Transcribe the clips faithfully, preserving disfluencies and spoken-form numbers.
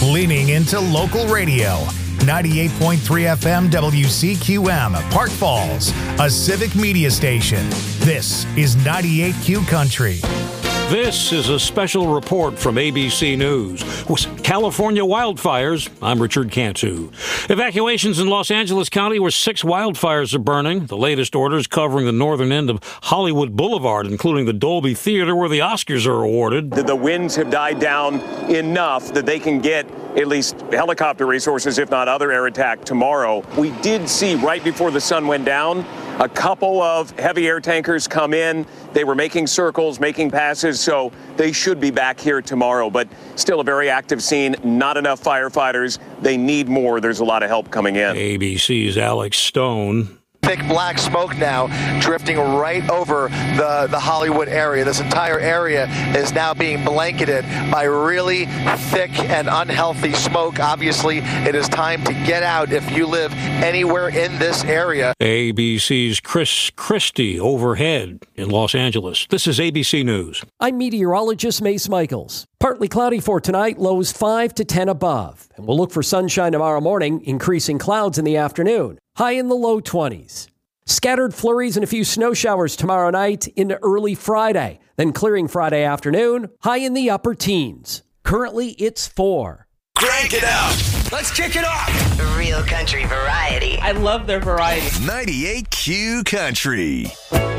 Leaning into local radio. ninety-eight point three F M W C Q M, Park Falls, a civic media station. This is ninety-eight Q Country. This is a special report from A B C News. With California wildfires, I'm Richard Cantu. Evacuations in Los Angeles County where six wildfires are burning. The latest orders covering the northern end of Hollywood Boulevard, including the Dolby Theater where the Oscars are awarded. The winds have died down enough that they can get at least helicopter resources, if not other air attack tomorrow. We did see right before the sun went down a couple of heavy air tankers come in. They were making circles, making passes, so they should be back here tomorrow. But still a very active scene, not enough firefighters. They need more. There's a lot of help coming in. A B C's Alex Stone. Thick black smoke now drifting right over the, the Hollywood area. This entire area is now being blanketed by really thick and unhealthy smoke. Obviously, it is time to get out if you live anywhere in this area. A B C's Chris Christie overhead in Los Angeles. This is A B C News. I'm meteorologist Mace Michaels. Partly cloudy for tonight, lows five to ten above. And we'll look for sunshine tomorrow morning, increasing clouds in the afternoon. High in the low twenties. Scattered flurries and a few snow showers tomorrow night into early Friday. Then clearing Friday afternoon, high in the upper teens. Currently, it's four. Crank it up. Let's kick it off. Real country variety. I love their variety. ninety-eight Q Country.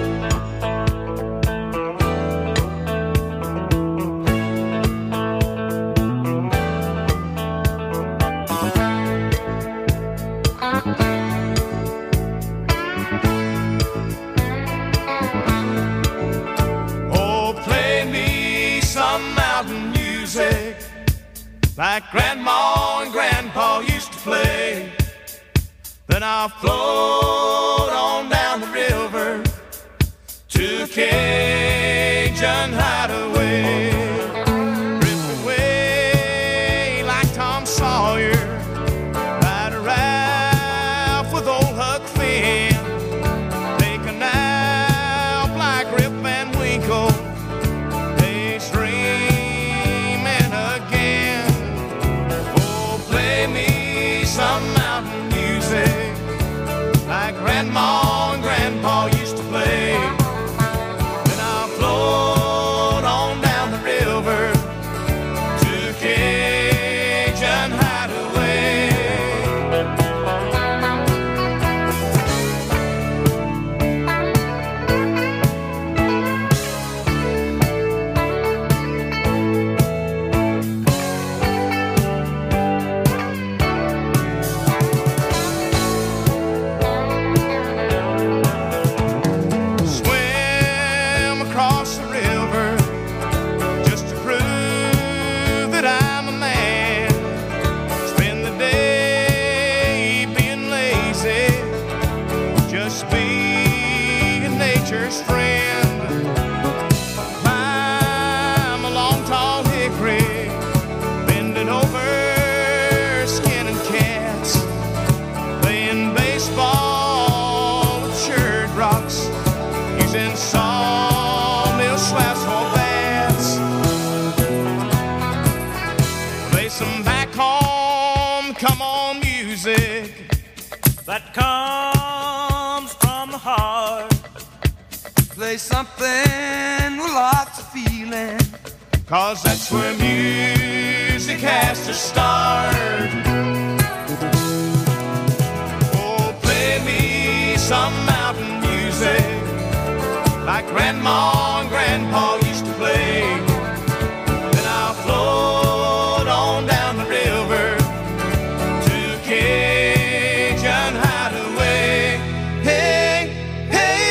Like Grandma and Grandpa used to play. Then I'll float on down the river to Cajun Hideaway. Drift away like Tom Sawyer, ride a raft with old Huck Finn. Take a nap like Rip Van Winkle. Some mountain music like Grandma and Grandpa used to play. Then I'll float on down the river to Cajun Hideaway. That comes from the heart. Play something with lots of feeling, 'cause that's where music has to start. Oh, play me some mountain music like Grandma and Grandpa used to play. Then I'll float on down the river to Cajun Hideaway. Hey, hey.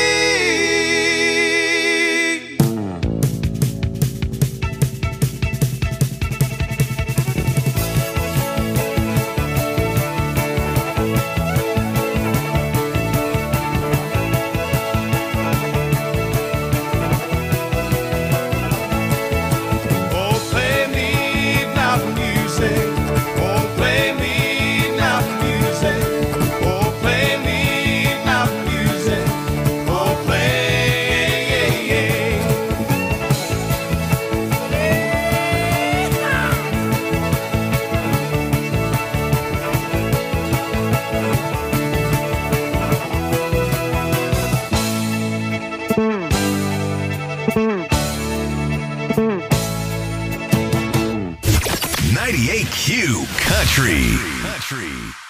ninety-eight Q Country. Country.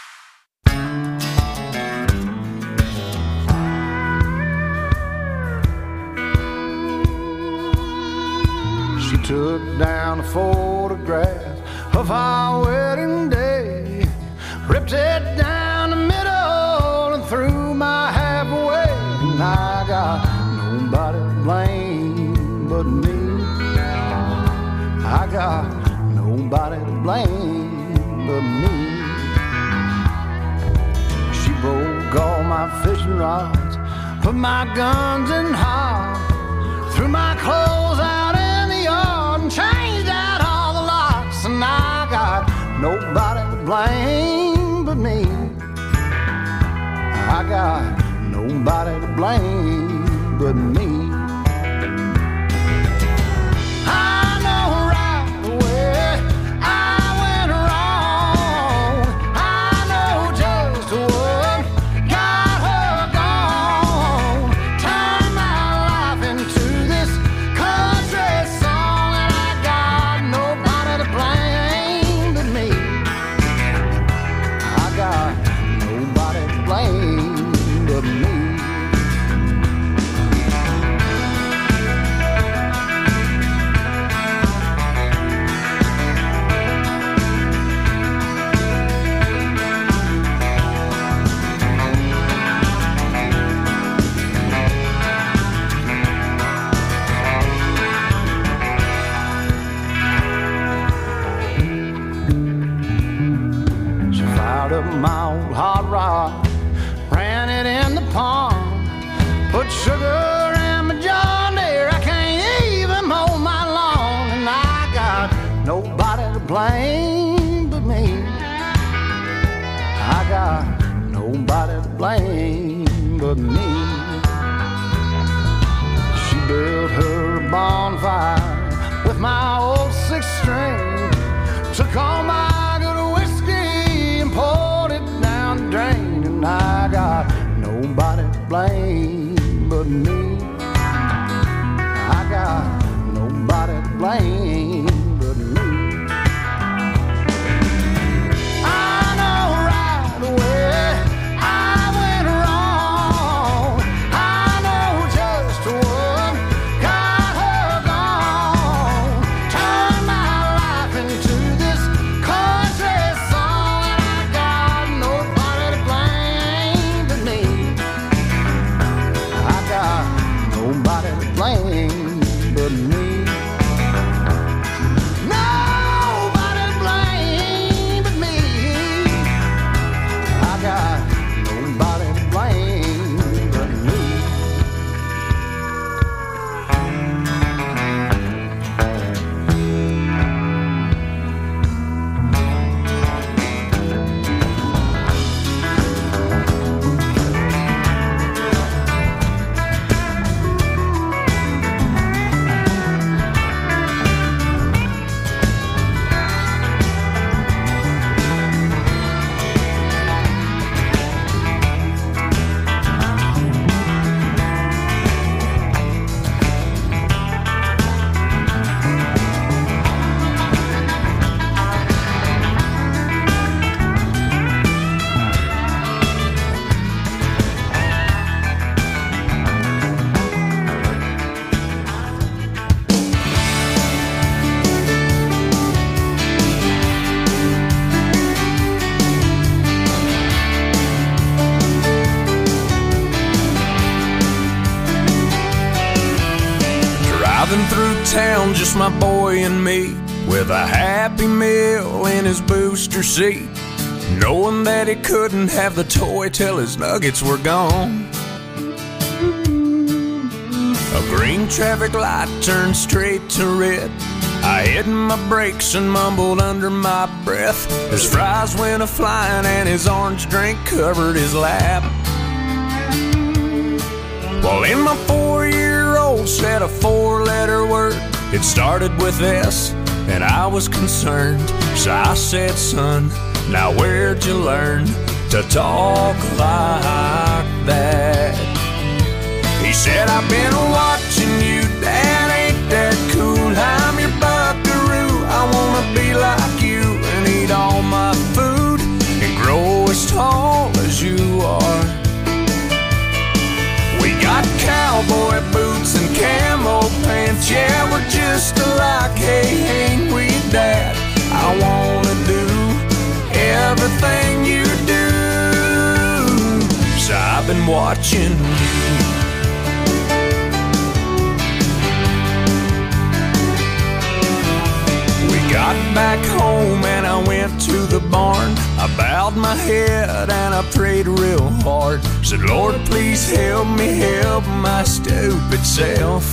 She took down a photograph of our wedding day, ripped it down the middle and threw my half away. And I got nobody to blame but me. I got nobody to blame but me. She broke all my fishing rods, put my guns in hide, threw my clothes out in the yard and changed out all the locks. And I got nobody to blame but me. I got nobody to blame but me. My old hot rod, ran it in the pond, put sugar in my John Deere. I can't even mow my lawn, and I got nobody to blame but me. I got nobody to blame but me. She built her bonfire with my old six string, took all my drain, and I got nobody to blame but me. I got nobody to blame but me. I know right away I went wrong. I know just what got her gone. Turned my life into this country song, and I got nobody to blame but me. I got nobody to blame but me. Nobody to blame but me. I got nobody to blame but me. Driving through town, just my boy and me, with a Happy Meal in his booster seat, knowing that he couldn't have the toy till his nuggets were gone. A green traffic light turned straight to red. I hit my brakes and mumbled under my breath. His fries went a-flying and his orange drink covered his lap. Well, in my four-year-old said a four-letter word. It started with S, and I was concerned. So I said, son, now where'd you learn to talk like that? He said, I've been watching you, Dad, ain't that cool? I'm your buckaroo, I wanna be like you. been watching you. Got back home and I went to the barn. I bowed my head and I prayed real hard. Said, Lord, please help me help my stupid self.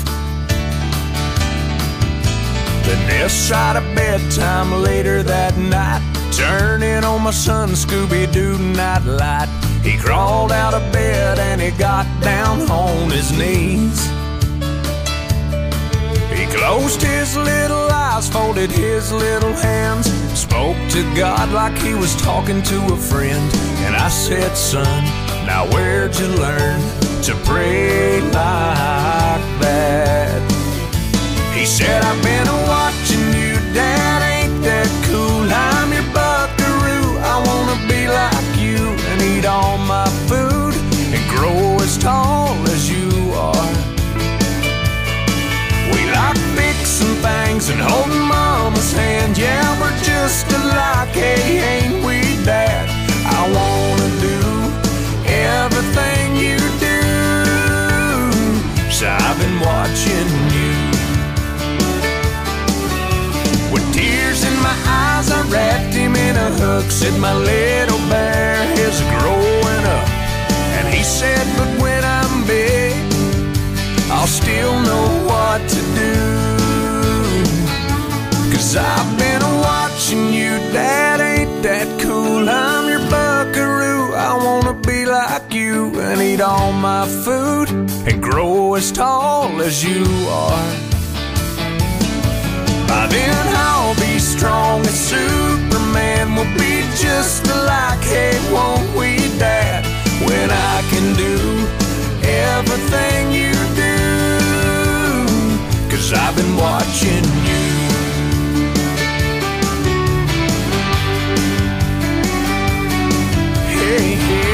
Then this side of bedtime later that night, turning on my son Scooby-Doo night light. He crawled out of bed and he got down on his knees. He closed his little eyes, folded his little hands, spoke to God like he was talking to a friend. And I said, son, now where'd you learn to pray like that? He said, I've been watching you, Dad, ain't that cool? I'm your buckaroo, I wanna be like you and eat all my food and grow as tall as you are. We like fixing things and holding Mama's hand. Yeah, we're just alike, hey, ain't we, Dad? I wanna do everything you do. So I've been watching you. With tears in my eyes, I wrapped him in a hug. Said my little bear is growing up. And he said, but when I'm big, I'll still know what to do. Cause I've been watching you, Dad, ain't that cool? I'm your buckaroo, I wanna be like you and eat all my food and grow as tall as you are. By then I'll be strong as Superman. We'll be just alike, hey, won't we, Dad? When I can do everything you do. Cause I've been watching you. Hey, hey.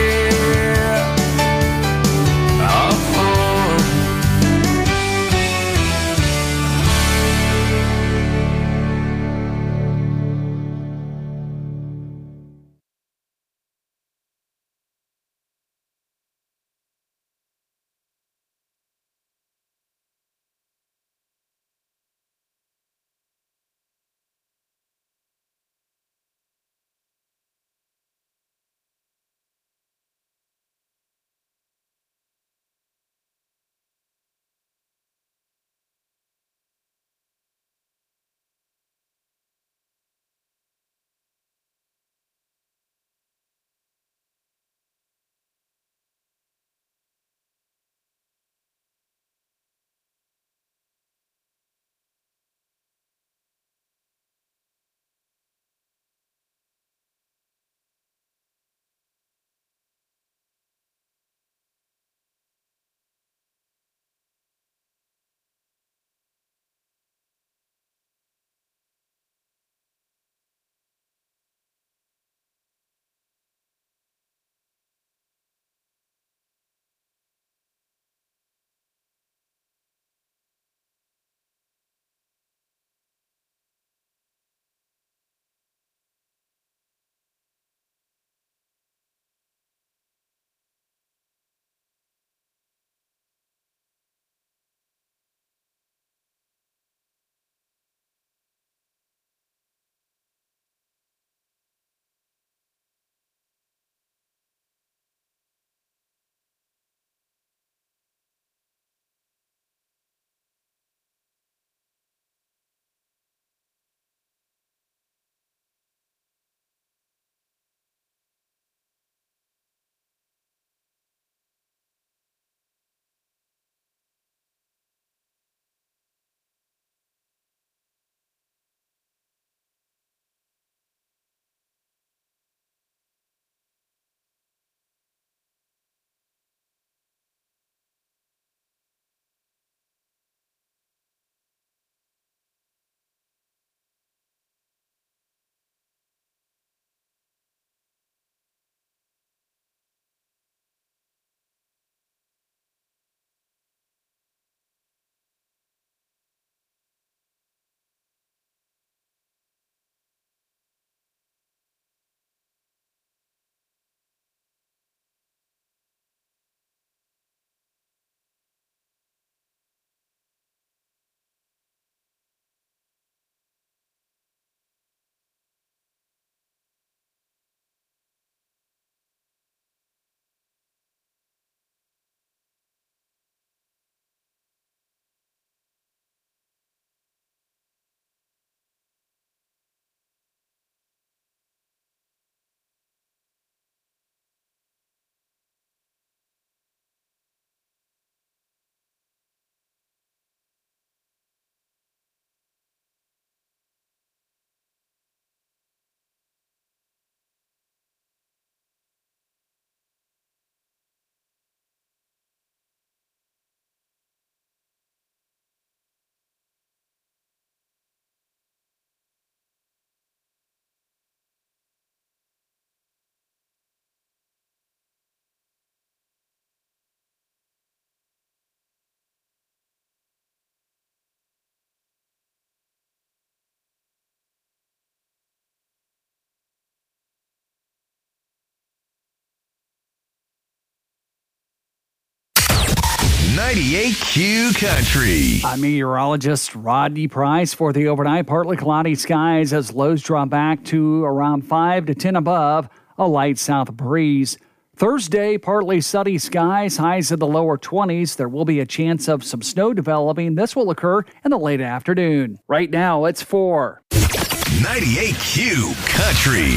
ninety-eight Q Country. I'm meteorologist Rodney Price for the overnight. Partly cloudy skies as lows drop back to around five to ten above, a light south breeze. Thursday, partly sunny skies, highs in the lower twenties. There will be a chance of some snow developing. This will occur in the late afternoon. Right now, it's four. ninety-eight Q Country.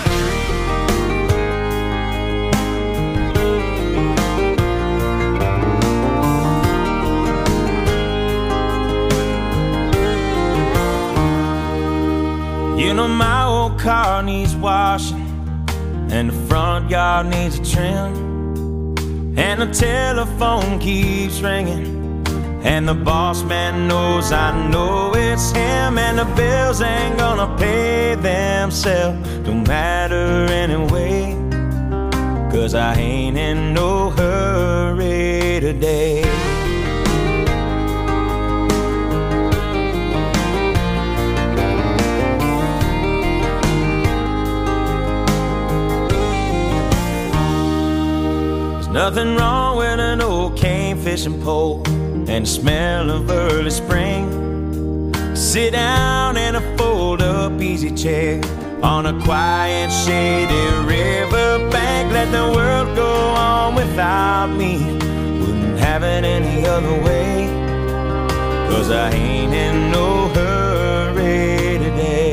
You know my old car needs washing, and the front yard needs a trim, and the telephone keeps ringing, and the boss man knows I know it's him, and the bills ain't gonna pay themselves. Don't matter anyway, 'cause I ain't in no hurry today. Nothing wrong with an old cane fishing pole and the smell of early spring. Sit down in a fold-up easy chair on a quiet, shady river bank. Let the world go on without me. Wouldn't have it any other way, 'cause I ain't in no hurry today.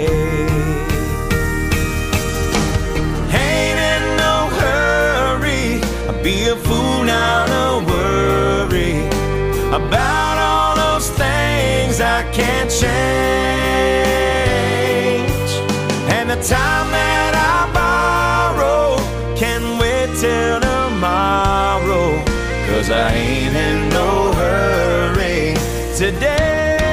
Be a fool now to worry about all those things I can't change. And the time that I borrow can wait till tomorrow, 'cause I ain't in no hurry today.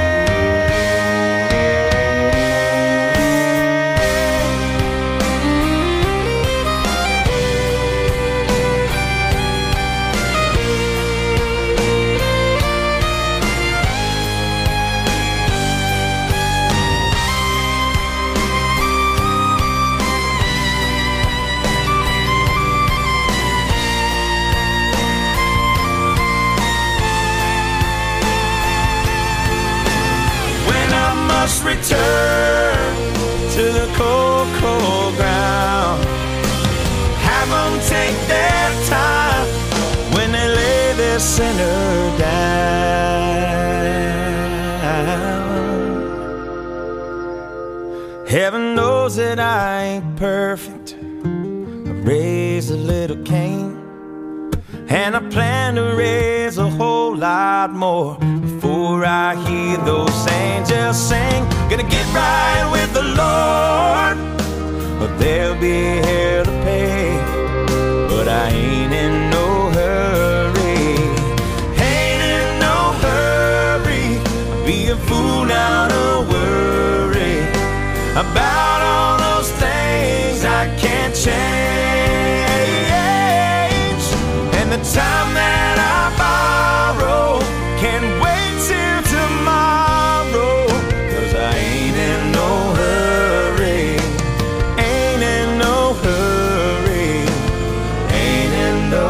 Return to the cold, cold ground. Have them take their time when they lay their sinner down. Heaven knows that I ain't perfect. I raised a little Cain, and I plan to raise a whole lot more before I hear those angels sing. Gonna get right with the Lord, but there'll be hell to pay. But I ain't in no hurry, ain't in no hurry. Be a fool now to worry about all those things I can't change. And the time that I borrow can wait till tomorrow, 'cause I ain't in no hurry, ain't in no hurry, ain't in no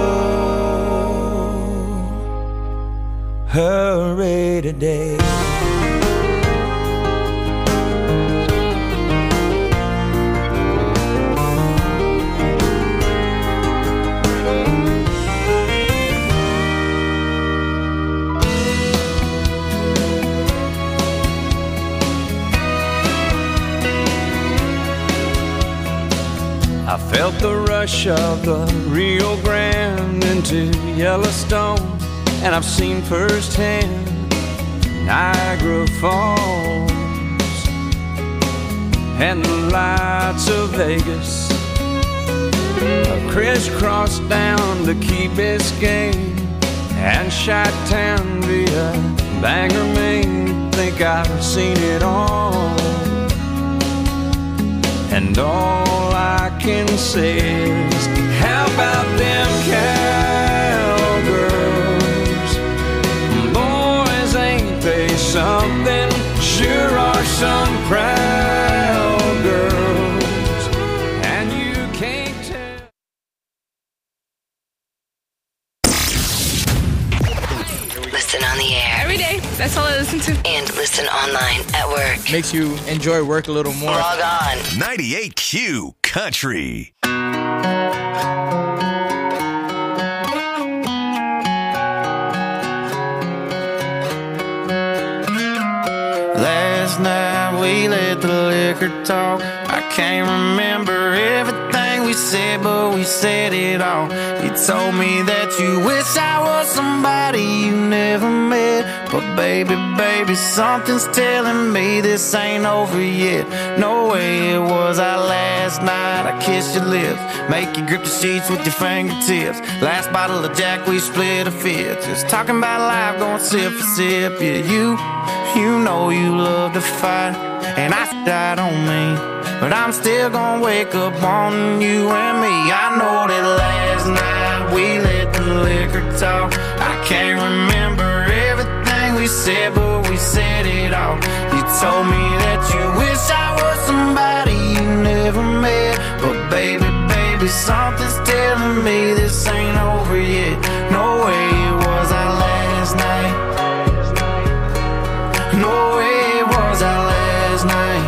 hurry today. I felt the rush of the Rio Grande into Yellowstone, and I've seen firsthand Niagara Falls and the lights of Vegas. I've crisscrossed down to Key Biscayne and Chi-Town via Bangor, Maine. Think I've seen it all, and all I can say is, how about them cowgirls? Boys, ain't they something? Sure are some proud girls, and you can't tell. and online, at work. Makes you enjoy work a little more. Log on. ninety-eight Q Country. Last night we let the liquor talk. I can't remember everything we said, but we said it all. You told me that you wish I was somebody you never met. But baby, baby, something's telling me this ain't over yet. No way it was our last night. I kissed your lips, make you grip the sheets with your fingertips. Last bottle of Jack, we split a fifth. Just talking about life, going sip for sip. Yeah, you, you know you love to fight, and I died on me. But I'm still gonna wake up on you and me. I know that last night we let the liquor talk. I can't remember everything we said, but we said it all. You told me that you wish I was somebody you never met. But baby, baby, something's telling me this ain't over yet. No way it was our last night. No way it was our last night.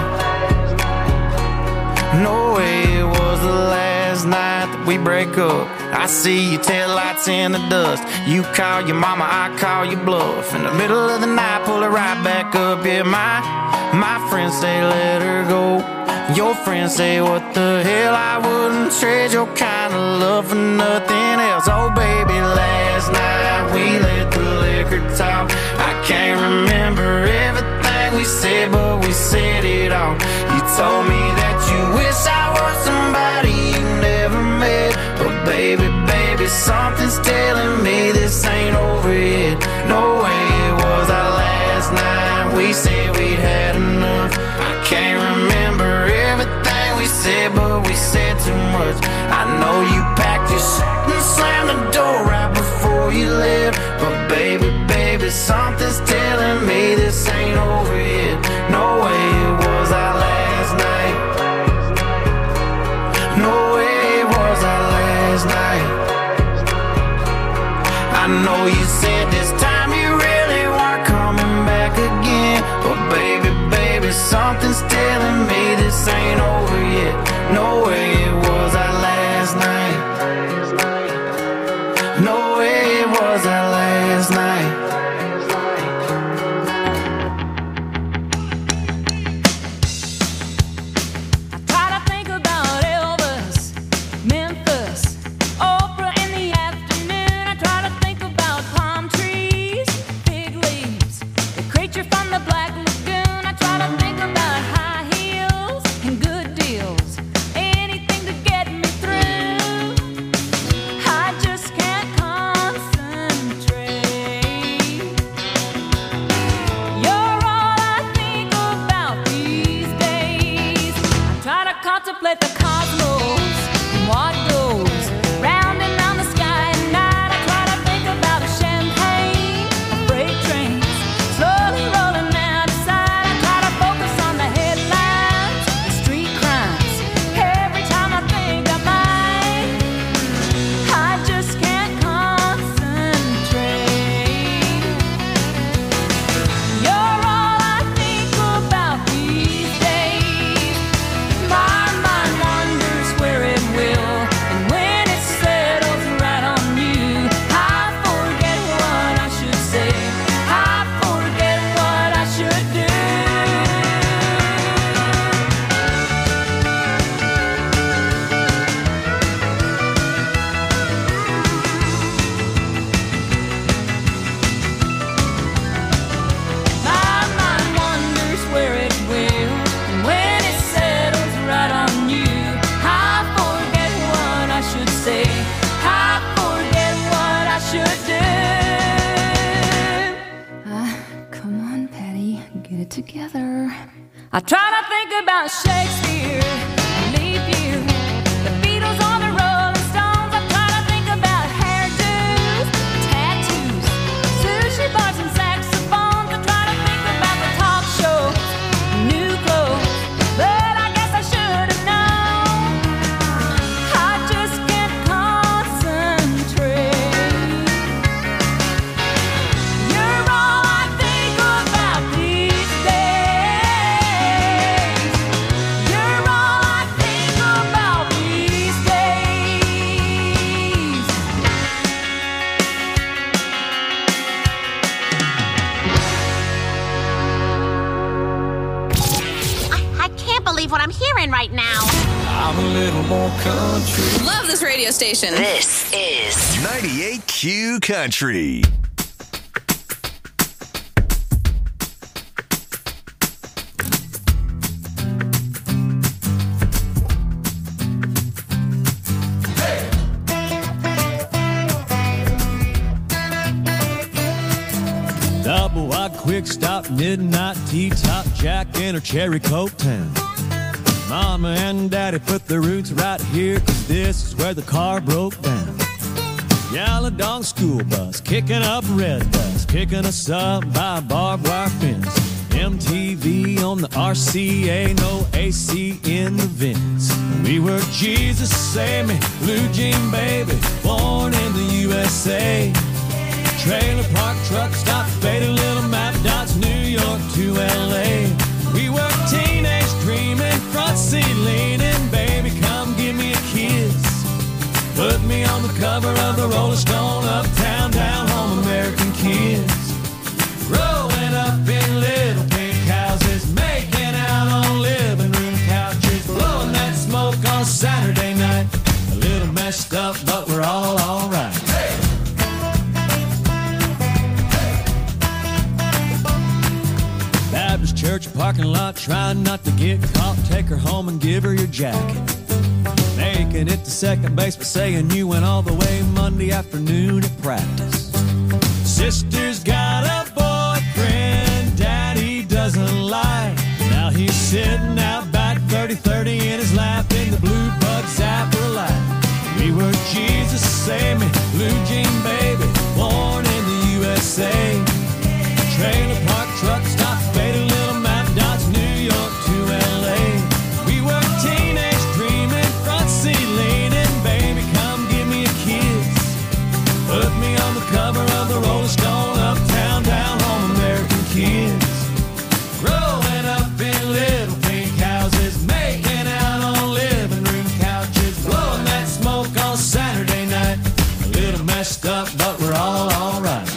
No way it was the last night that we break up. I see your taillights in the dust. You call your mama, I call your bluff. In the middle of the night, pull it right back up. Yeah, my, my friends say let her go. Your friends say what the hell, I wouldn't trade your kind of love for nothing else. Oh baby, last night we let the liquor talk. I can't remember everything we said, but we said it all. You told me that you wish I was somebody you never met. But baby, baby, something's telling me this ain't over yet. No way it was our last night. We said we'd had enough. I can't remember everything we said, but we said too much. I know you packed your shit and slammed the door right before you left. But baby, baby, something's telling me this ain't over yet. No way it was our last night. No way it was our last night. I know you said this time you really weren't coming back again. But baby, baby, something's telling me this ain't over yet. No way it was our last night. No way it was our last night. Contemplate the cosmos and what goes round and round the sky at night. I try to think about a champagne, a freight train slowly rolling out of sight. I try to focus on the headlines, the street crimes. Every time I think I might, I just can't concentrate. You're all I think about these days. My together. I try to think about Shakespeare and leave you, the Beatles or the Rolling Stones. I try to think about hairdos, tattoos, sushi bars and saxophones. I try to think about the talk shows, new clothes, but I guess I should have known. I just can't concentrate. You're all I think about these days. hearing right now. I'm a little more country. Love this radio station. This is ninety-eight Q Country. Double wide quick stop, midnight tea top, Jack in her cherry coke town. Mama and daddy put their roots right here, cause this is where the car broke down. Yellow dog school bus, kicking up red dust, picking us up by a barbed wire fence. M T V on the R C A, no A C in the vents. We were Jesus Save Me, Blue Jean Baby, born in the U S A. Trailer park, truck stop, faded little map dots, New York to L A. We were teenage dreaming, front seat leaning, baby, come give me a kiss. Put me on the cover of the Rolling Stone, uptown, down home, American kids. Growing up in little pink houses, making out on living room couches, blowing that smoke on Saturday night. A little messed up, but we're all alright. Baptist church parking lot, trying not to get caught. Take her home and give her your jacket. Making it to second base, but saying you went all the way Monday afternoon at practice. Sister's got a boyfriend daddy doesn't like. Now he's sitting out back, thirty thirty in his lap, in the blue bug zapper light. We were Jesus Save Me, Blue Jean Baby, born in the U S A. Trailer park, truck stop, faded little map dots, New York to L A. We were teenage dreaming, front seat leaning, baby, come give me a kiss. Put me on the cover of the Rolling Stone, uptown, down home, American kids. Growing up in little pink houses, making out on living room couches, blowing that smoke on Saturday night. A little messed up, but we're all alright.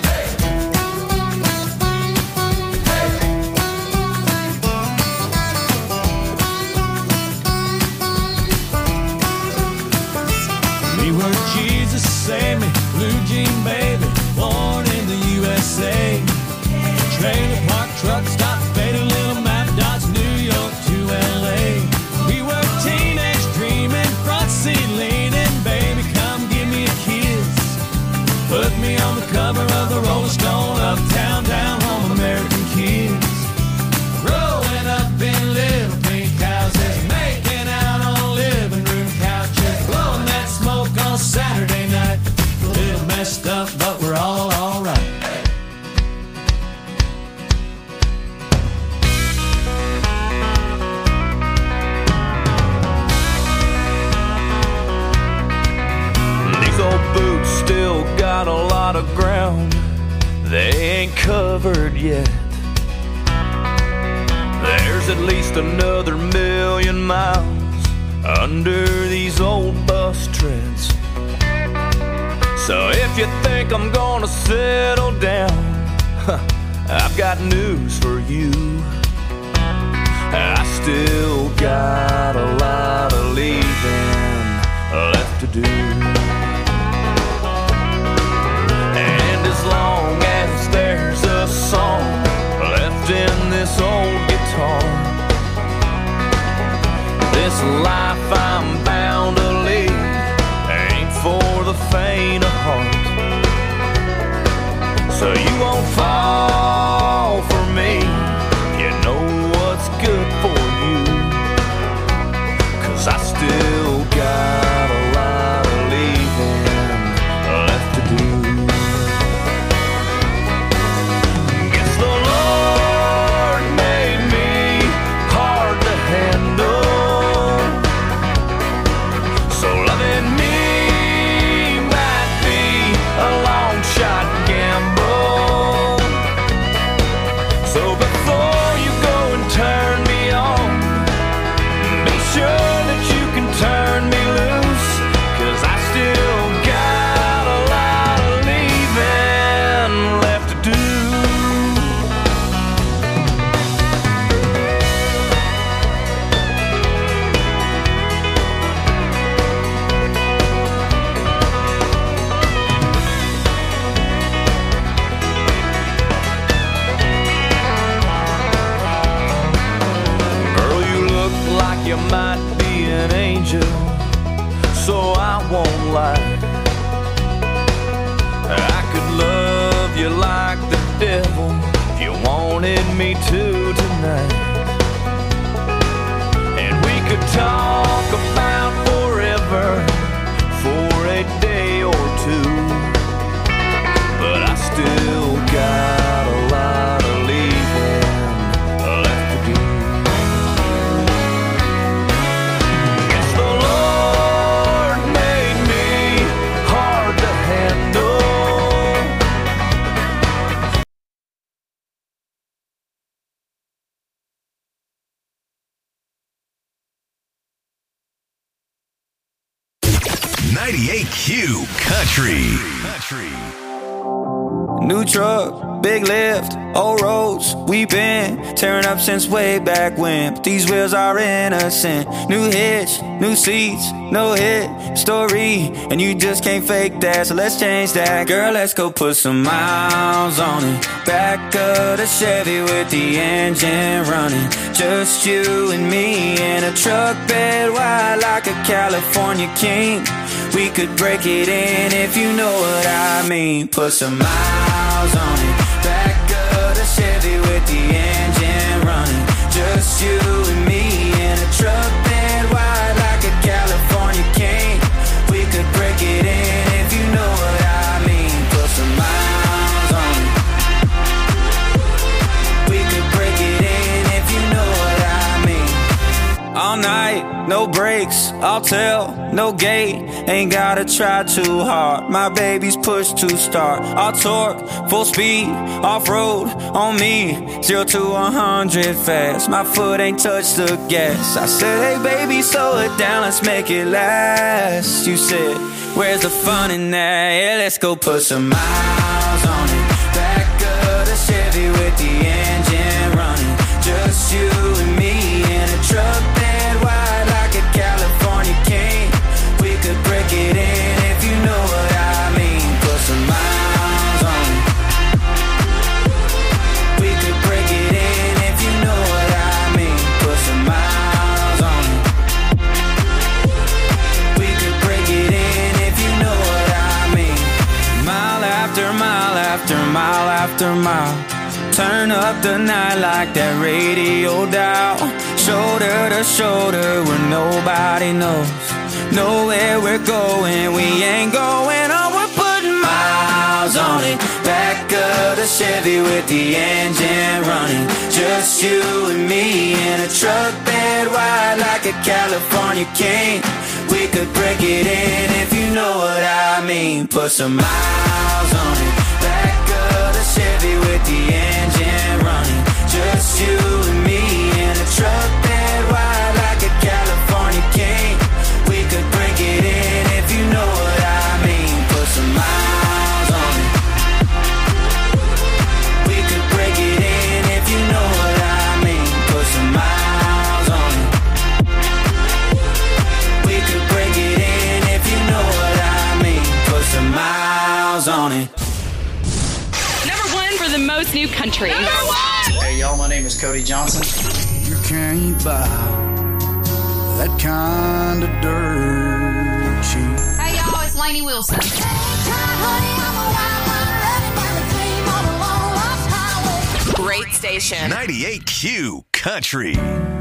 Save me, Blue Jean Baby, born in the U S A. Trailer park, truck stop, faded little map dots, New York to L A. We were teenage dreaming, front seat leaning, baby, come give me a kiss. Put me on the cover of the Rolling Stone, uptown, down home, American kids. Growing up in little pink houses, making out on living room couches, blowing that smoke on Saturday night. A little messed up, but we're all alright. These old boots still got a lot of ground they ain't covered yet. There's at least another million miles under these old bus treads. So if you think I'm gonna settle down, I've got news for you. I still got a lot of leaving left to do. And as long as there's a song left in this old guitar, this life I'm bound to lead ain't for the faint of heart. So you won't fall for me, you know what's good for you. Cause I still got a lot of leaving left to do. Guess the Lord made me hard to handle, so loving me might be a long shot gamble. an angel, so I won't lie. I could love you like the devil if you wanted me to tonight. And we could talk about forever for a day or two, but I still got a lot of leaving left to do. Guess the Lord made me hard to handle. ninety-eight Q Country. Country. New truck, big lift, old roads, we been tearing up since way back when. But these wheels are innocent. New hitch, new seats, no hit story, and you just can't fake that, so let's change that. Girl, let's go put some miles on it. Back of the Chevy with the engine running. Just you and me in a truck bed wide like a California king. We could break it in if you know what I mean. Put some miles on it. Back of the Chevy with the engine running. Just you and me in a truck bed wide like a California king. We could break it in if you know what I mean. Put some miles on it. We could break it in if you know what I mean. All night, no brakes, I'll tell, no gate. Ain't gotta try too hard, my baby's push to start. I'll torque, full speed, off-road on me. Zero to a hundred fast, my foot ain't touched the gas. I said, hey baby, slow it down, let's make it last. You said, where's the fun in that? Yeah, let's go put some miles on it. Back of the Chevy with the engine running. Just you and me in a truck bed wide like a California king. We could break it in if you know what I mean. Put some miles on it. We could break it in if you know what I mean. Put some miles on it. We could break it in if you know what I mean. Mile after mile after mile after mile. Turn up the night like that radio dial. Shoulder to shoulder where nobody knows. Know where we're going, we ain't going on. We're putting miles on it. Back of the Chevy with the engine running. Just you and me in a truck bed wide like a California king. We could break it in if you know what I mean. Put some miles on it. Back of the Chevy with the engine running. Just you and me in a truck bed wide like a California king. We could break it in if you know what I mean. Put some miles on it. We could break it in if you know what I mean. Put some miles on it. We could break it in if you know what I mean. Put some miles on it. Number one for the most new country. Number one! Hey y'all, my name is Cody Johnson. You can't buy that kind of dirt cheap. Hey y'all, it's Lainey Wilson. Great station. ninety-eight Q Country.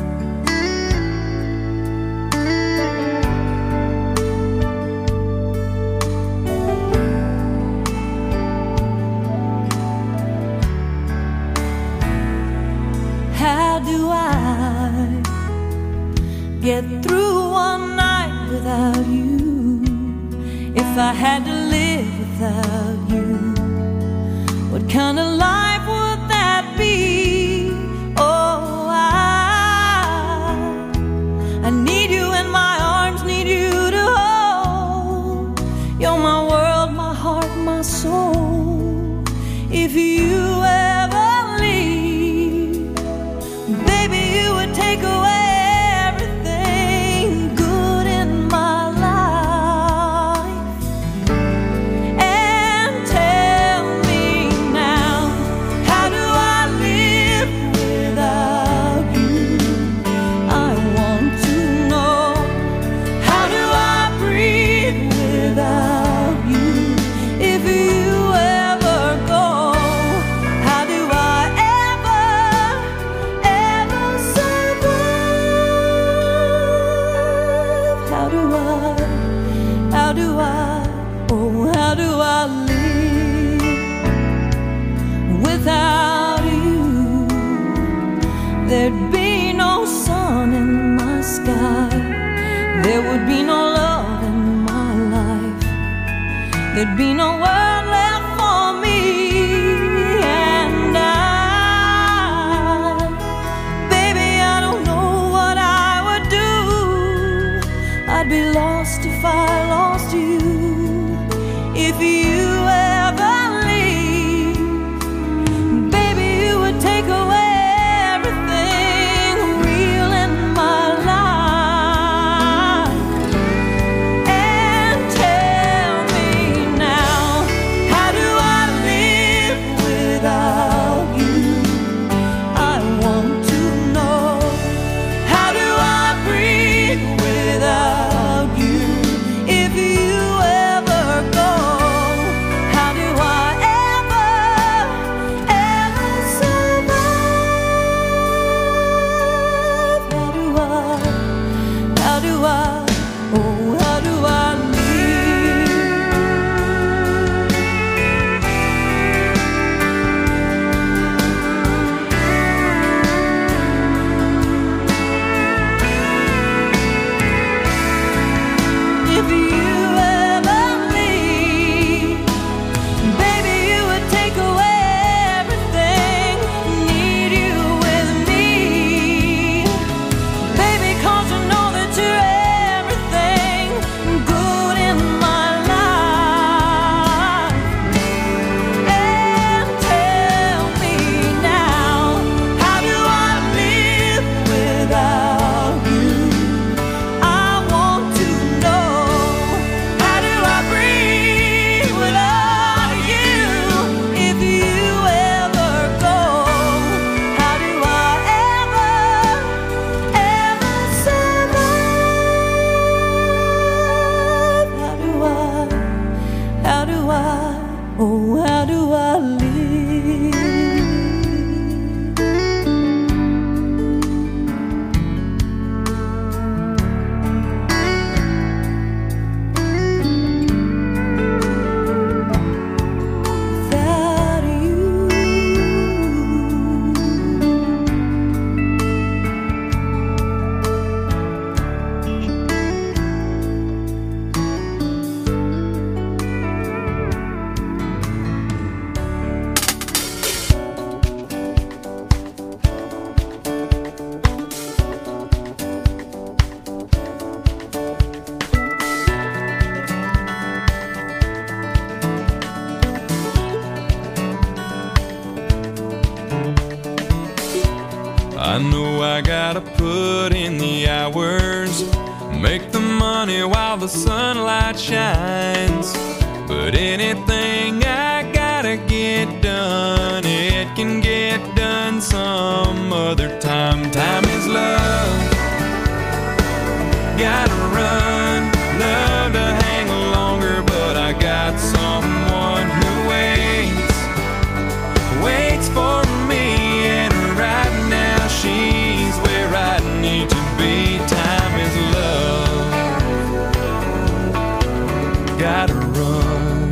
How do I get through one night without you? If I had to live without you, what kind of life would that be? Oh, I, I need you in my arms, need you to hold. You're my world, my heart, my soul. If you ever leave, baby, you would take away everything good in my life. And tell me now, do I, how do I, oh, how do I live without you? There'd be no sun in my sky, there would be no love in my life, there'd be no world left for me. And I, baby, I don't know what I would do. I'd be lost if I lost you. If you ever leave, baby, you would take away everything real in my life. And tell me now, how do I live without you? I want to know, how do I breathe without you? If you ever go, how do I ever, ever survive? How do I, how do I, oh, how do I if you ever leave, baby, you would take away everything. Need you with me, baby, 'cause you know that you're everything good in my life. And tell me now, how do I live without you? I want to know, how do I breathe without you? If you ever go, how do I ever, ever survive? How do I, how do I, oh, how do I live? Without you. I know I gotta put in the hours, make the money while the sunlight shines. But anything I gotta get done, it can get done some other time. Time is love, gotta run, love to hang longer, but I got someone who waits, waits for me, and right now she's where I need to be. Time is love, gotta run.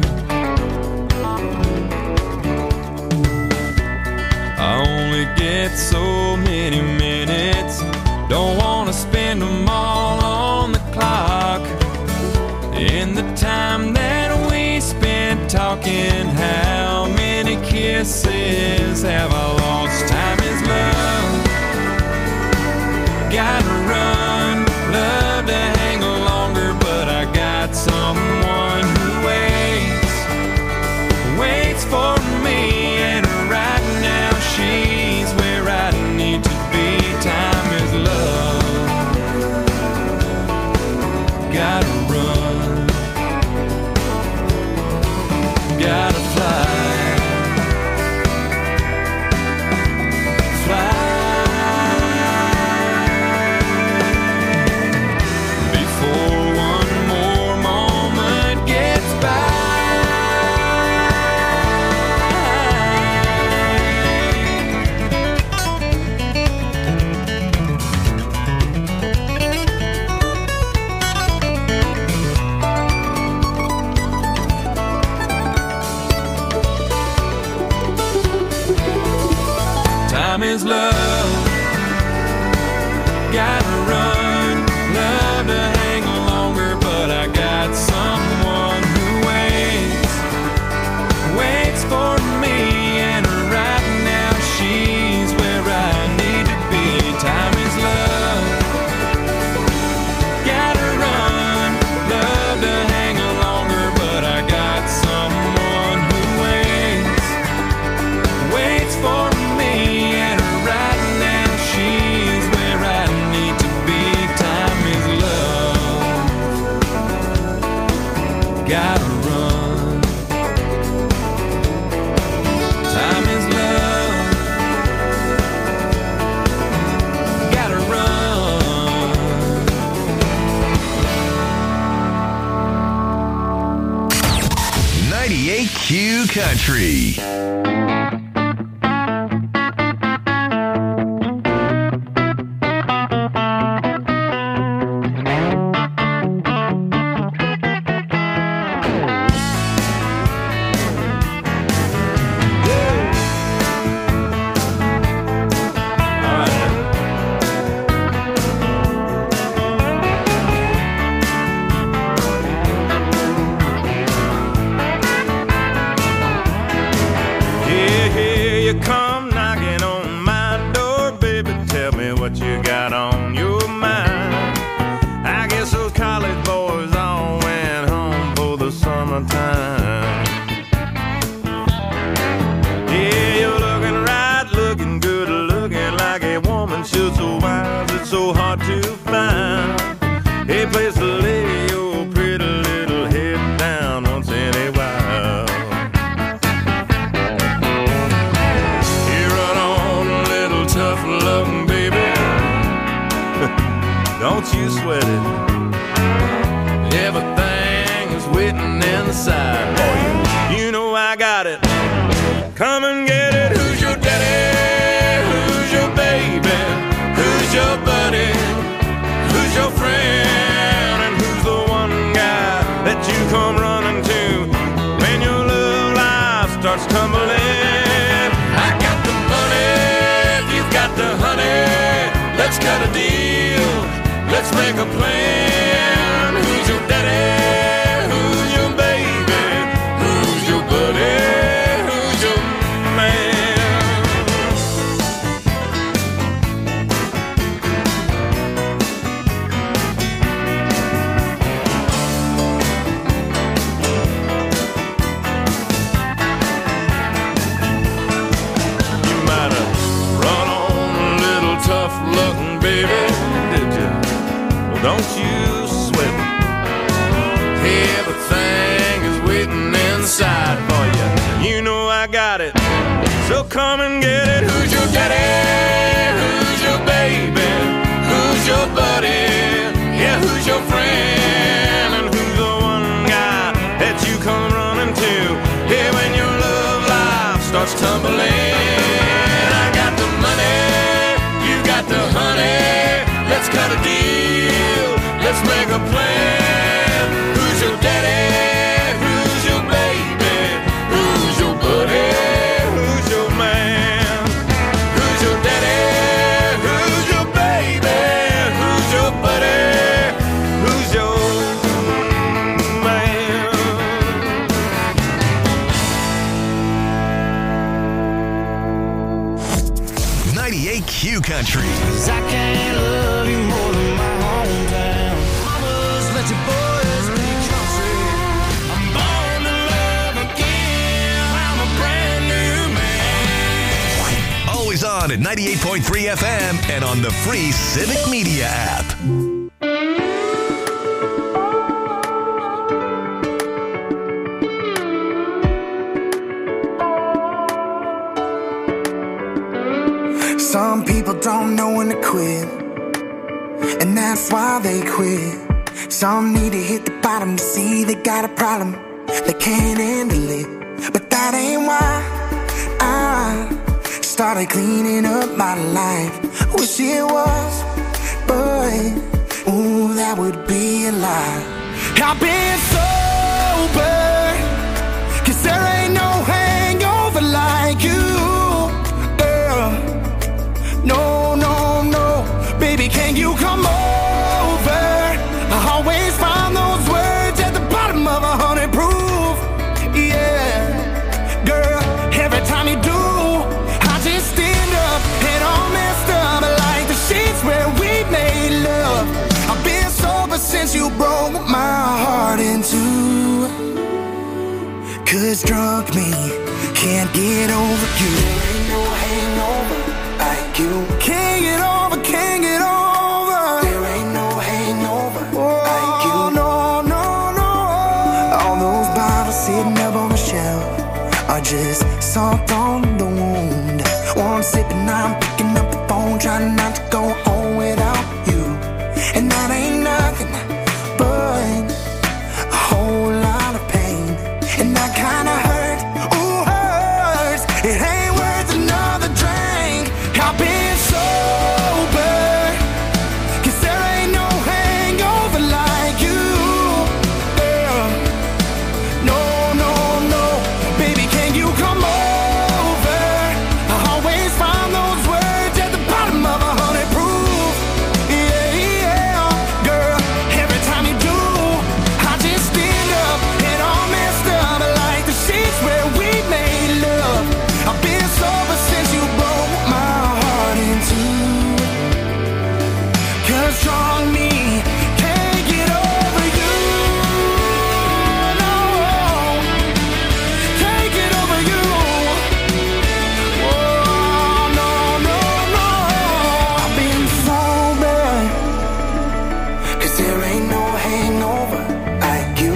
I only get so many minutes, don't wanna spend them all on the clock. In the time that we spent talking, how many kisses have I lost? Time is love, gotta run, love to hang longer, but I got someone who waits, waits for me, and right now she's where I need to be. Time is love, gotta run, gotta fly. is love. Gotta run, love to hang longer, but I got someone who waits, waits for me, and right now she's where I need to be. Time is love. Gotta run, love to hang longer, but I got someone who waits, waits for me, and right now she's where I need to be. Time is love. Gotta run. Time is love. Gotta run. ninety-eight Q Country. Yeah, here you come knocking on my door, baby. Tell me what you got on your mind. I guess those college boys all went home for the summertime. Yeah, you're looking right, looking good, looking like a woman should. So wise, it's so hard to find a place to lay your pretty little head down once in a while. Tough loving, baby. Don't you sweat it. Everything is waiting inside for you. You know I got it. Come and get it. Who's your daddy? Who's your baby? Who's your buddy? Who's your friend? And who's the one guy that you come running to when your love life starts tumbling? I got the money. Got the honey, let's cut a deal, let's make a plan. Who's your daddy? Who's your baby? Who's your buddy? Who's your You might have run on tough looking, baby, did you? Well, don't you sweat it. Everything is waiting inside for you. You know I got it. So come and get it. Who's your daddy? Who's your baby? Who's your buddy? Yeah, who's your friend? And who's the one guy that you come running to? Yeah, when your love life starts tumbling. I got the money. Got the honey, let's cut a deal, let's make a plan. Who's your daddy? Who's your baby? Who's your buddy? Who's your man? Who's your daddy? Who's your baby? Who's your buddy? Who's your man? ninety-eight Q Country. Cause I can't love you more than my hometown. Mamas, let your boys be country. I'm born to love again. I'm a brand new man. Always on at ninety-eight point three F M and on the free Civic Media app. Some people don't know when to quit, and that's why they quit. Some need to hit the bottom to see they got a problem, they can't handle it. But that ain't why I started cleaning up my life. Wish it was, but ooh, that would be a lie. I've been sober, cause there ain't no hangover like you, girl. No, no, no, baby, can you come over? I always find those words at the bottom of a hundred proof. Yeah, girl, every time you do, I just stand up and all messed up like the sheets where we made love. I've been sober since you broke my heart in two. Cause drunk me can't get over you. There ain't no hangover like you. Can't get over, can't get over. There ain't no hangover like you. No, no, no. All those bottles sitting up on the shelf are just salt on the wound. One sip and I'm picking up the phone, trying not to go home without you. And that ain't nothing but a whole lot of pain. And that kinda hurt, ooh, hurts. It ain't worth another drink. I've been sober, cause there ain't no hangover like you. Yeah. No, no, no, baby, can you come over? I always find those words at the bottom of a hundred proof. Yeah, yeah, girl, every time you do, I just stand up and all messed up like the sheets where we made love. I've been sober since you broke my heart in two. Cause strong me can't get over you. No, can't get over you. Oh, no, no, no. I've been sober, cause there ain't no hangover like you.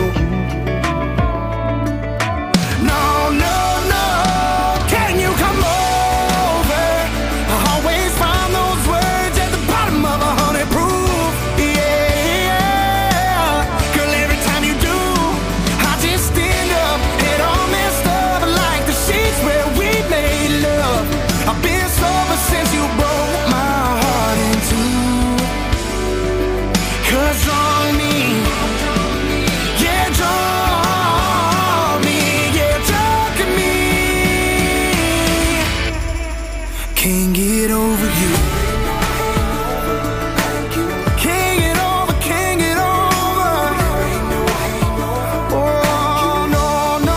No, no, no, can you come over? I always find those words at the bottom of a hundred proof. Yeah, girl, every time you do, I just stand up and all messed up like the sheets where we made love. I've been sober since you broke my heart in two. Cause draw me, yeah, draw me, yeah, talk to me. Can't get over you. Can't get over, can't get over. Oh, no, no,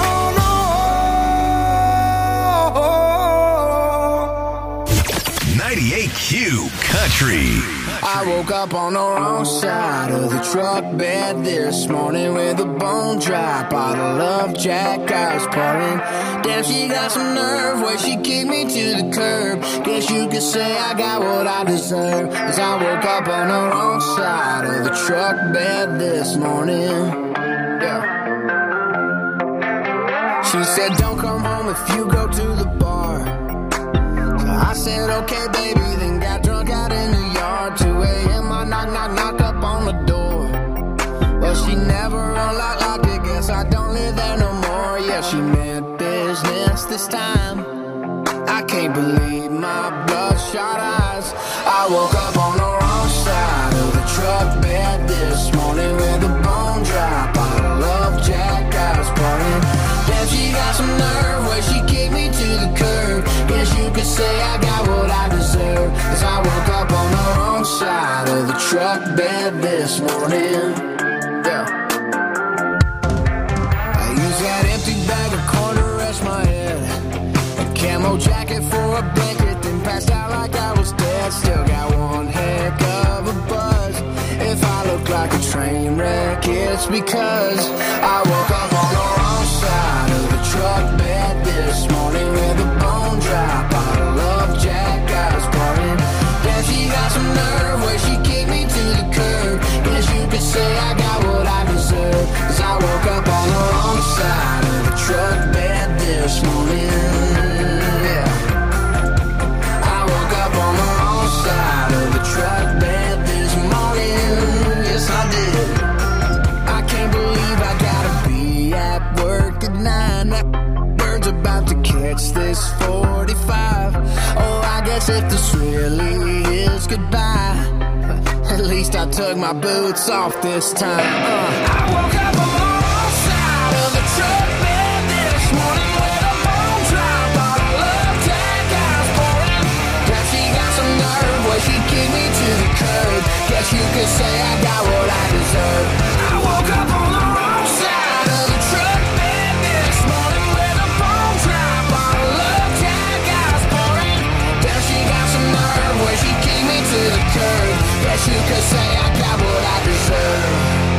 no. ninety-eight Q Country. I woke up on the wrong side of the truck bed this morning with a bone dry bottle of Jack I was pouring. Damn, she got some nerve where she kicked me to the curb. Guess you could say I got what I deserve. Cause I woke up on the wrong side of the truck bed this morning. Yeah. She said don't come home if you go to the bar. So I said okay baby, then got drunk out in the yard. Two a.m. I knock, knock, knock up on the door. Well, she never unlocked, locked it. Guess I don't live there no more. Yeah, she meant business this time. I can't believe my bloodshot eyes. I woke up on the wrong side of the truck bed this morning with a bone dry bottle of Jack I was pouring. Damn, she got some nerve where she kicked me to the curb. Guess you could say I got what I deserve. Cause I woke up on the wrong side of the truck bed this morning. Yeah. I used that empty bag of corn to rest my head. A camo jacket for a blanket, then passed out like I was dead. Still got one heck of a buzz. If I look like a train wreck, it's because I woke up on the wrong side of the truck bed this morning with a bone dry bottle of Jack I was pouring. Damn, she got some nerve where she kicked me to the curb. Guess you could say I got what I deserve. Cause I woke up on the wrong side of the truck bed this morning. Yeah. I woke up on the wrong side of the truck bed this morning. Yes, I did. I can't believe I gotta be at work at nine. That bird's about to catch this forty-five. Oh, I guess if this really is goodbye, at least I took my boots off this time. Uh, I woke up on the wrong side of the truck bed this morning with a bone dry bottle of Jack I was pouring. Now she got some you could say I got what I deserve. I woke up on the wrong side of the truck bed this morning with a phone drop on a love tag I was pouring. Damn, she got some nerve where she kicked me to the curb. Guess you could say I got what I deserve.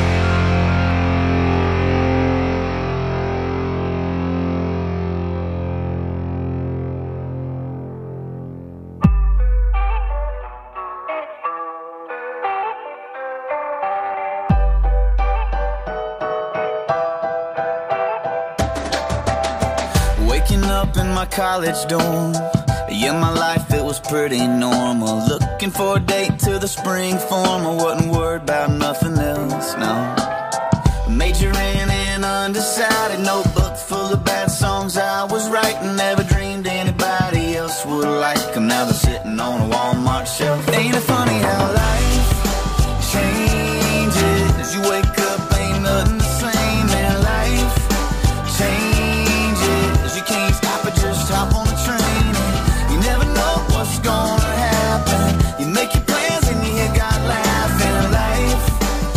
In my college dorm, yeah, my life, it was pretty normal. Looking for a date to the spring form. I wasn't worried about nothing else, no. Majoring in undecided, notebook full of bad songs I was writing. Never dreamed anybody else would like them. Now they're sitting on a Walmart shelf. Ain't it funny how life changes? You wake up, ain't nothing the same, and life changes. You can't stop it, just hop on the train. You never know what's gonna happen. You make your plans and you hear God laughing. Life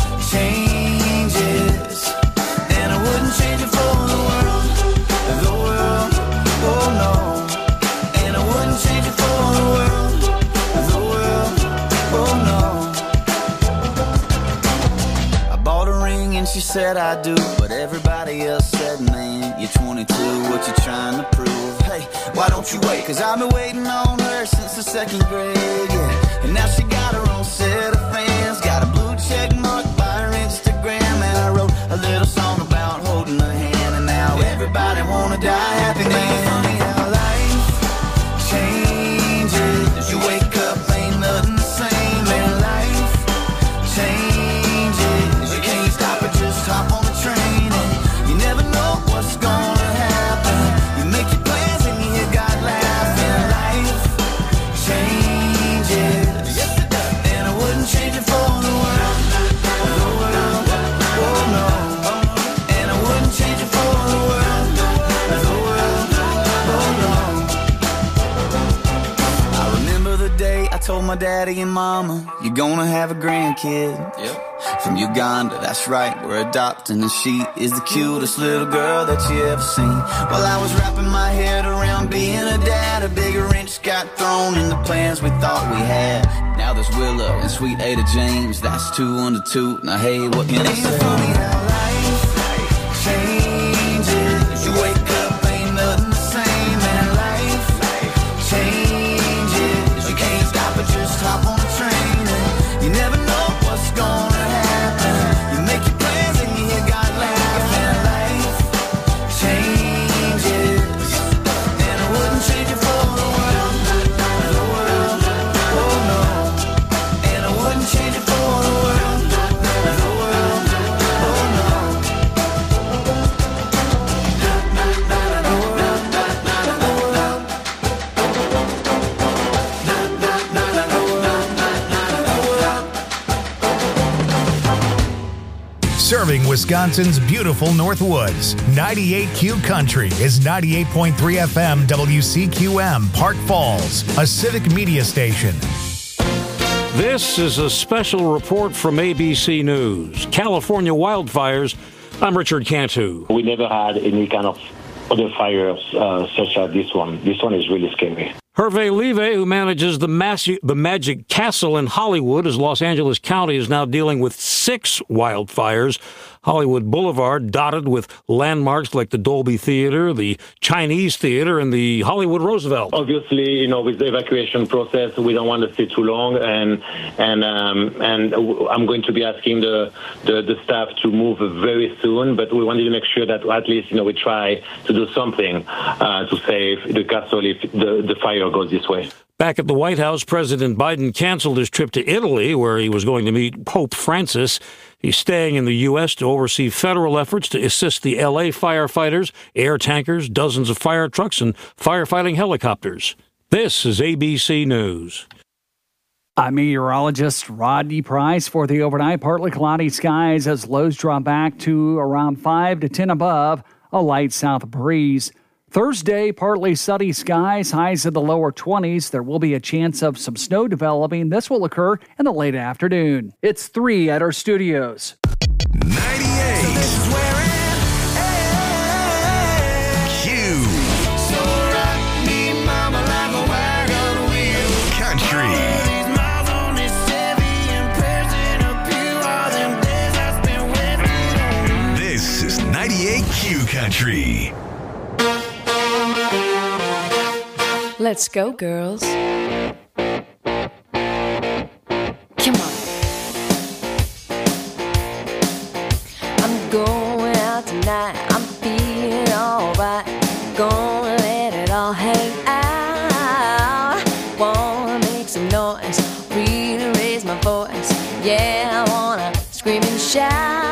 changes, and I wouldn't change it for the world, the world, oh no. And I wouldn't change it for the world, the world, oh no. I bought a ring and she said I do, but everybody else said, man, you're twenty-two, what you trying to prove? Hey, why don't you wait? Cause I've been waiting on her since the second grade, yeah. And now she got her own set of fans, got a blue check mark by her Instagram. And I wrote a little song about holding her hand, and now everybody wanna die happy, man. Funny how life changes. You wake up, ain't nothing the same, and life changes. You can't stop it, just hop on the train, and you never know what's gonna happen. You make your plans and you hear God laughing. Life changes, yes it does. And I wouldn't change it for the world, the world, oh no. And I wouldn't change it for the world, the world, oh no. I remember the day I told my daddy and mama, you're gonna have a grandkid. Yep. From Uganda, that's right, we're adopting, and she is the cutest little girl that you ever seen. While I was wrapping my head around being a dad, a big wrench got thrown in the plans we thought we had. Now there's Willow and sweet Ada James, that's two under two. Now hey, what can I say? Ain't funny how life changes. You wake up, ain't nothing the same, and life changes. You can't stop it, just hop on the train, and you never know what's gonna happen. You make your plans and you hear God laughing. Life changes, and I wouldn't change it for the world, the world, oh no. And I wouldn't change it for the world, the world, oh no. Serving Wisconsin's beautiful North Woods, ninety-eight Q Country is ninety-eight point three F M W C Q M, Park Falls, a civic media station. This is a special report from A B C News. California wildfires. I'm Richard Cantu. We never had any kind of other fires uh, such as this one. This one is really scary. Hervé Livet, who manages the, Mass- the Magic Castle in Hollywood, as Los Angeles County is now dealing with six wildfires. Hollywood Boulevard dotted with landmarks like the Dolby Theater, the Chinese Theater, and the Hollywood Roosevelt. Obviously, you know, with the evacuation process, we don't want to stay too long, and and um, and I'm going to be asking the, the the staff to move very soon. But we wanted to make sure that at least, you know, we try to do something uh, to save the castle if the the fire goes this way. Back at the White House, President Biden canceled his trip to Italy, where he was going to meet Pope Francis. He's staying in the U S to oversee federal efforts to assist the L A firefighters, air tankers, dozens of fire trucks, and firefighting helicopters. This is A B C News. I'm meteorologist Rodney Price. For the overnight, partly cloudy skies as lows drop back to around five to ten above, a light south breeze. Thursday, partly sunny skies, highs in the lower twenties. There will be a chance of some snow developing. This will occur in the late afternoon. It's three at our studios. ninety-eight. So this is where it Q. So rock me, mama, like a wagon wheel. Country. These miles on this Chevy and prayers in a pew. All them days I spent wasted on you. This is ninety-eight Q Country. Let's go, girls. Come on. I'm going out tonight. I'm feeling alright. Gonna let it all hang out. Wanna make some noise. Really raise my voice. Yeah, I wanna scream and shout.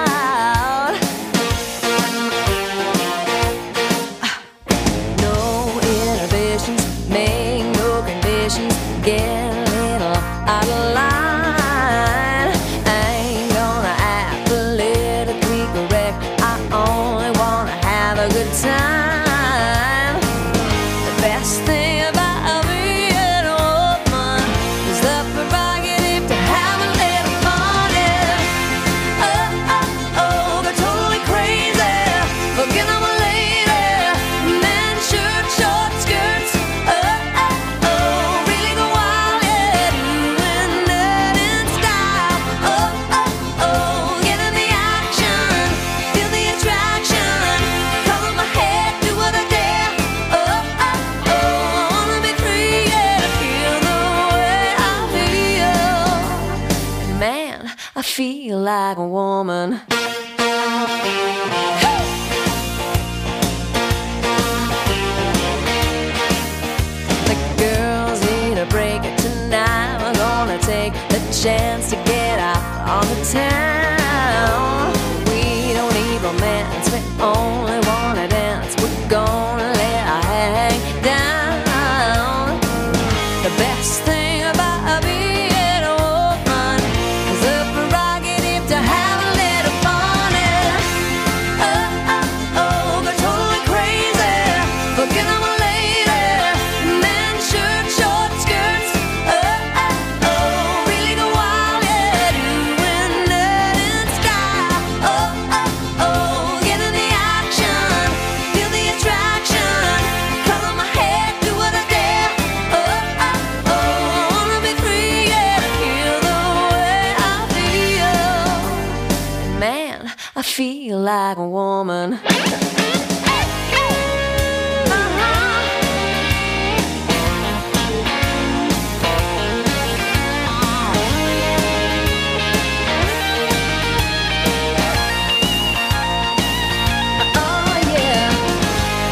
No inhibitions, make no conditions. Get a little out of line. I ain't gonna act politically correct. I only wanna have a good time. The best thing about being a woman is the prerogative to have a little fun. Yeah. Oh, oh, oh, they're totally crazy. Forget I'm a lady. Men, shirt, short skirts. Oh, oh, oh, really go wild. Yeah, doing that in style. Oh, oh, oh, get in the action. Feel the attraction. Color my head, do what I dare. Oh, oh, oh, I wanna be free. Yeah, feel the way I feel. And man, I feel like a woman. The girls need a break tonight. We're gonna take the chance to get out on the town. We don't need romance, we only wanna dance. We're gonna let our hang down. The best thing about being a woman is the prerogative to have a little fun. Yeah. Oh, oh, oh, they're totally crazy. Forget I'm a lady. Men, shirt, short skirts. Oh, oh, oh, really go wild. Yeah, doing that in style. Oh, oh, oh, get in the action. Feel the attraction. Color my head, do what I dare. Oh, oh, oh, I wanna be free. Yeah, feel the way I feel. Man, I feel like a woman.